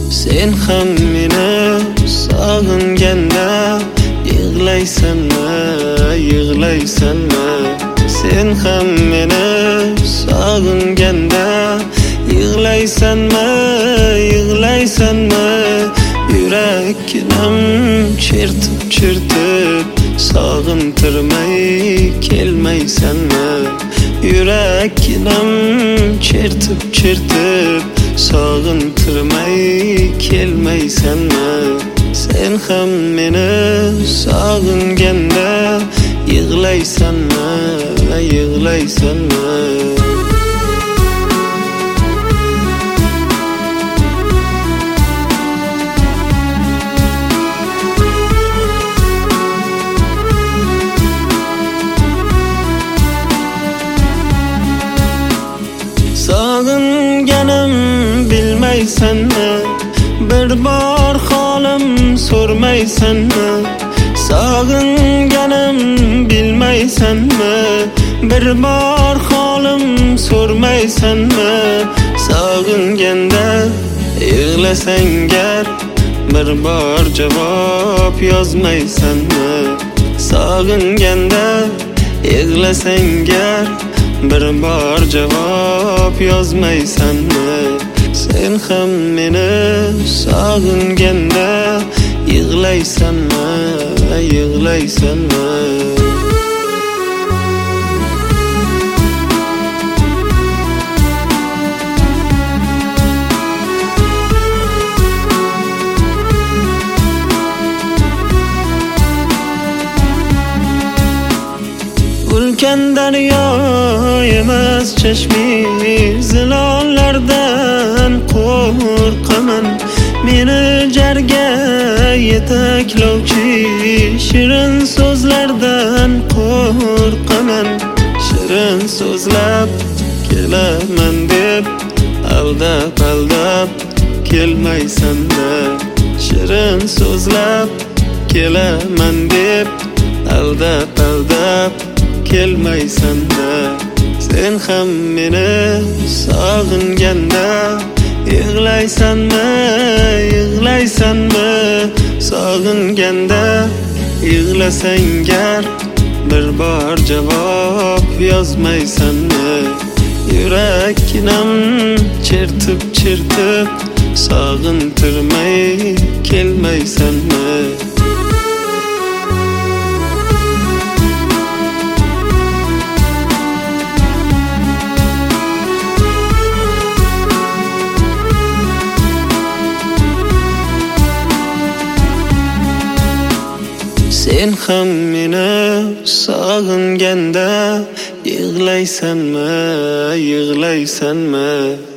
Sen ham meni sog'inganda yig'laysanmi? Sen ham meni sog'inganda yig'laysanmi? Yurakkinam chertib sog'intirmay kelmaysanmi? Yurakkinam chertib sog'intirmay kelmaysanmi? Sen ham meni sog'inganda yig'laysanmi? Sog'inganim bilmaysanmi? Bir bor holim so'rmaysanmi? Sog'inganim bilmaysanmi? Bir bor holim so'rmaysanmi? Sog'inganda yig'lasang gar bir bor javob yozmaysanmi? Sog'inganda yig'lasang gar bir bor javob yozmaysanmi? Sen ham meni sog'inganda yig'laysanmi? Ulkan daryo emas chashmi zilonlardan qo'rqaman. Meni jarga yetaklovchi shirin so'zlardan qo'rqaman. Shirin so'zlab kelaman deb aldab kelmaysan-da. Shirin so'zlab kelaman deb aldab kelmaysan-da. Sen ham meni sog'inganda yig'laysanmi? Sog'inganda yig'lasang gar bir bor javob yozmaysanmi? Yurakkinam chertib sog'intirmay kelmaysanmi? Sen ham meni sog'inganda yig'laysanmi?